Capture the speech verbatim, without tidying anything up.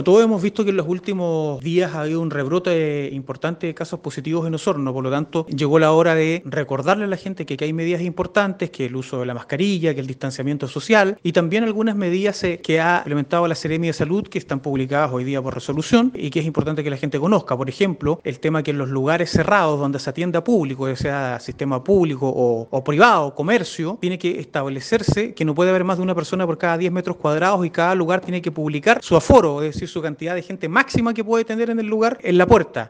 Todos hemos visto que en los últimos días ha habido un rebrote importante de casos positivos en Osorno, por lo tanto llegó la hora de recordarle a la gente que, que hay medidas importantes, que el uso de la mascarilla, que el distanciamiento social y también algunas medidas eh, que ha implementado la Seremi de Salud que están publicadas hoy día por resolución y que es importante que la gente conozca. Por ejemplo, el tema que en los lugares cerrados donde se atiende a público, ya sea sistema público o, o privado, comercio, tiene que establecerse que no puede haber más de una persona por cada diez metros cuadrados y cada lugar tiene que publicar su aforo, es decir, su cantidad de gente máxima que puede tener en el lugar en la puerta.